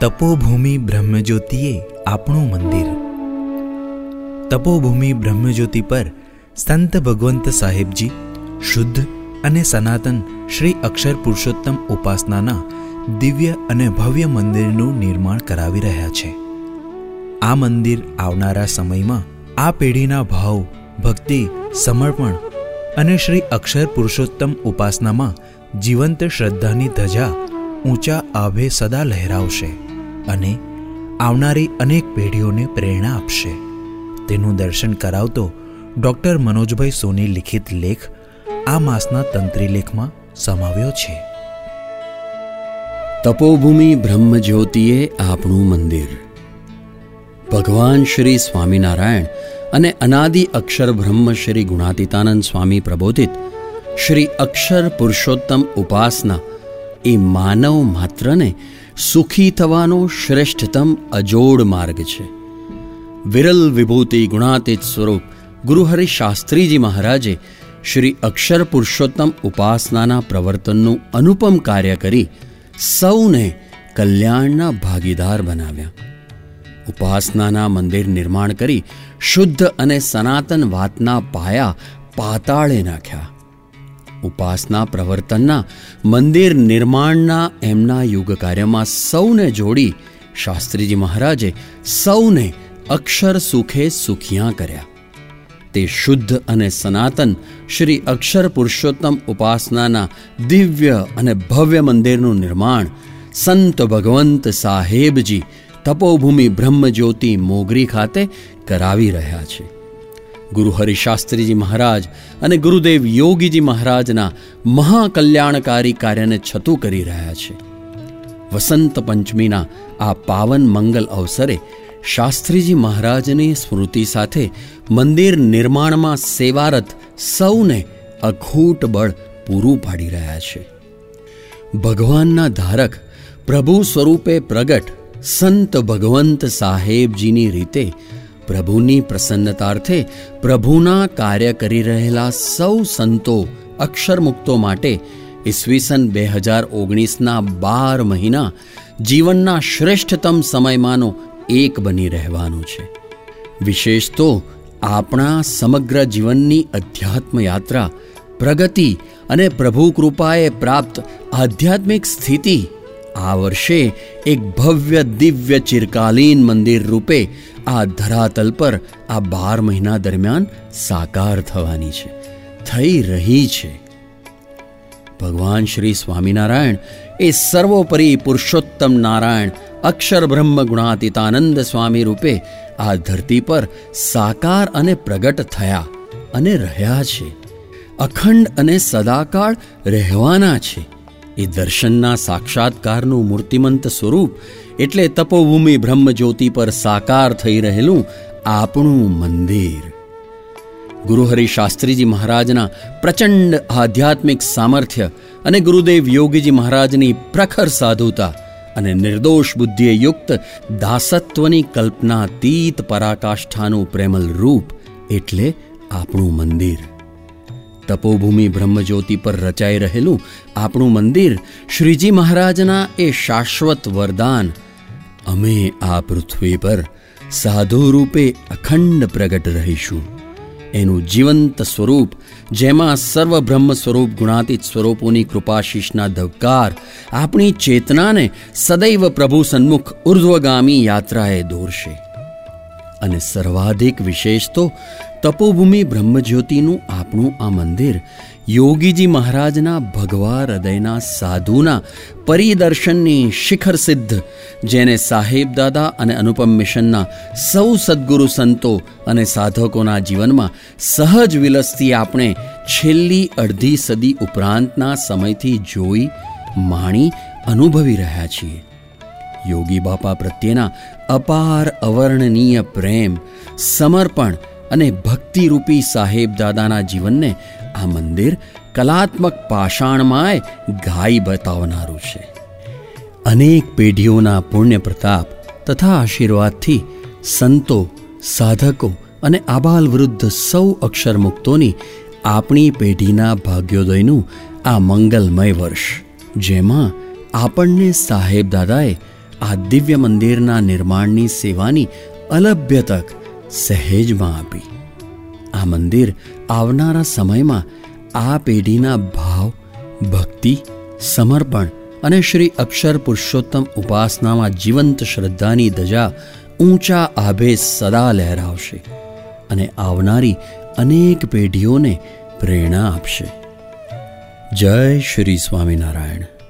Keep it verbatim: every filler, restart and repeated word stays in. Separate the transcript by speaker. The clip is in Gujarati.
Speaker 1: તપોભૂમિ બ્રહ્મજ્યોતિએ આપણું મંદિર. તપોભૂમિ બ્રહ્મજ્યોતિ પર સંત ભગવંત સાહેબજી શુદ્ધ અને સનાતન શ્રી અક્ષર પુરુષોત્તમ ઉપાસનાના દિવ્ય અને ભવ્ય મંદિરનું નિર્માણ કરાવી રહ્યા છે. આ મંદિર આવનારા સમયમાં આ પેઢીના ભાવ, ભક્તિ, સમર્પણ અને શ્રી અક્ષર પુરુષોત્તમ ઉપાસનામાં જીવંત શ્રદ્ધાની ધજા ઊંચા આભે સદા લહેરાવશે અને આવનારી અનેક પેઢીઓને પ્રેરણા આપશે. તેનું દર્શન કરાવતો ડૉક્ટર મનોજભાઈ સોની લિખિત લેખ આ માસના તંત્રીલેખમાં સમાવ્યો છે.
Speaker 2: તપોભૂમિ બ્રહ્મજ્યોતિએ આપણું મંદિર. ભગવાન શ્રી સ્વામિનારાયણ અને અનાદિ અક્ષર બ્રહ્મ શ્રી ગુણાતીતાનંદ સ્વામી પ્રબોધિત શ્રી અક્ષર પુરુષોત્તમ ઉપાસના એ માનવ માત્રને સુખી થવાનો શ્રેષ્ઠતમ અજોડ માર્ગ છે. વિરલ વિભૂતિ ગુણાતીત સ્વરૂપ ગુરુહરિ શાસ્ત્રીજી મહારાજે શ્રી અક્ષર પુરુષોત્તમ ઉપાસનાના પ્રવર્તનનું અનુપમ કાર્ય કરી સૌને કલ્યાણના ભાગીદાર બનાવ્યા. ઉપાસનાના મંદિર નિર્માણ કરી શુદ્ધ અને સનાતન વાતના પાયા પાતાળે નાખ્યા. ઉપાસના પ્રવર્તનના મંદિર નિર્માણના એમના યુગ કાર્યમાં સૌને જોડી શાસ્ત્રીજી મહારાજે સૌને અક્ષર સુખે સુખિયા કર્યા. તે શુદ્ધ અને સનાતન શ્રી અક્ષર પુરુષોત્તમ ઉપાસનાના દિવ્ય અને ભવ્ય મંદિરનું નિર્માણ સંત ભગવંત સાહેબજી તપોભૂમિ બ્રહ્મજ્યોતિ મોગરી ખાતે કરાવી રહ્યા છે. ગુરુહરિ શાસ્ત્રીજી મહારાજ અને ગુરુદેવ યોગીજી મહારાજના મહાકલ્યાણકારી કાર્યને છતું કરી રહ્યા છે. વસંત પંચમીના આ પાવન મંગલ અવસરે શાસ્ત્રીજી મહારાજની સ્મૃતિ સાથે મંદિર નિર્માણમાં સેવારત સૌને અખૂટ બળ પૂરું પાડી રહ્યા છે. ભગવાનના ધારક પ્રભુ સ્વરૂપે પ્રગટ સંત ભગવંત સાહેબજીની રીતે પ્રભુની પ્રસન્નતાર્થે પ્રભુના કાર્ય કરી રહેલા સૌ સંતો અક્ષરમુક્તો માટે ઈસવીસન બે હજાર ઓગણીસના બાર મહિના જીવનના શ્રેષ્ઠતમ સમયમાંનો એક બની રહેવાનું છે. વિશેષ તો આપણા સમગ્ર જીવનની અધ્યાત્મ યાત્રા, પ્રગતિ અને પ્રભુ કૃપાએ પ્રાપ્ત આધ્યાત્મિક સ્થિતિ આ વર્ષે એક ભવ્ય દિવ્ય ચિરકાલીન મંદિર રૂપે આ ધરાતલ પર આ બાર મહિના દરમિયાન સાકાર થવાની છે, થઈ રહી છે. ભગવાન શ્રી સ્વામિનારાયણ એ સર્વોપરી પુરુષોત્તમ નારાયણ અક્ષર બ્રહ્મ ગુણાતીતાનંદ સ્વામી રૂપે આ ધરતી પર સાકાર અને પ્રગટ થયા અને રહ્યા છે. અખંડ અને સદાકાળ રહેવાના છે. એ દર્શનના સાક્ષાત્કારનું મૂર્તિમંત સ્વરૂપ એટલે તપોભૂમિ બ્રહ્મજ્યોતિ પર સાકાર થઈ રહેલું આપણું મંદિર. ગુરુહરિ શાસ્ત્રીજી મહારાજના પ્રચંડ આધ્યાત્મિક સામર્થ્ય અને ગુરુદેવ યોગીજી મહારાજની પ્રખર સાધુતા અને નિર્દોષ બુદ્ધિએ યુક્ત દાસત્વની કલ્પનાતીત પરાકાષ્ઠાનું પ્રેમલ રૂપ એટલે આપણું મંદિર. તપોભૂમિ બ્રહ્મજ્યોતિ પર રચાઈ રહેલું આપણું મંદિર શ્રીજી મહારાજના એ શાશ્વત વરદાન, અમે આ પૃથ્વી પર સાધુ રૂપે અખંડ પ્રગટ રહીશું, એનું જીવંત સ્વરૂપ જેમાં સર્વ બ્રહ્મ સ્વરૂપ ગુણાતીત સ્વરૂપોની કૃપાશીષના ધબકાર આપણી ચેતનાને સદૈવ પ્રભુ સન્મુખ ઉર્ધ્વગામી યાત્રાએ દોરશે. અને સર્વાધિક વિશેષ તો તપોભૂમિ બ્રહ્મજ્યોતિનું આપણું આ મંદિર યોગીજી મહારાજના ભગવા હૃદયના સાધુના પરિદર્શનની શિખર સિદ્ધ, જેને સાહેબદાદા અને અનુપમ મિશનના સૌ સદ્ગુરુ સંતો અને સાધકોના જીવનમાં સહજ વિલસતી આપણે છેલ્લી અડધી સદી ઉપરાંતના સમયથી જોઈ, માણી, અનુભવી રહ્યા છીએ. યોગી બાપા પ્રત્યેના અપાર અવર્ણનીય પ્રેમ, સમર્પણ અને ભક્તિરૂપી સાહેબદાદાના જીવનને આ મંદિર કલાત્મક પાષાણમાંય ગાઈ બતાવનારું છે. અનેક પેઢીઓના પુણ્ય પ્રતાપ તથા આશીર્વાદથી સંતો, સાધકો અને આબાલ વૃદ્ધ સૌ અક્ષરમુક્તોની આપણી પેઢીના ભાગ્યોદયનું આ મંગલમય વર્ષ, જેમાં આપણને સાહેબદાદાએ આ દિવ્ય મંદિરના નિર્માણની સેવાની અલભ્ય તક સહેજમાં આપી. આ મંદિર આવનારા સમયમાં આ પેઢીના ભાવ, ભક્તિ, સમર્પણ અને શ્રી અક્ષર પુરુષોત્તમ ઉપાસનામાં જીવંત શ્રદ્ધાની ધજા ઊંચા આભે સદા લહેરાવશે અને આવનારી અનેક પેઢીઓને પ્રેરણા આપશે. જય શ્રી સ્વામિનારાયણ.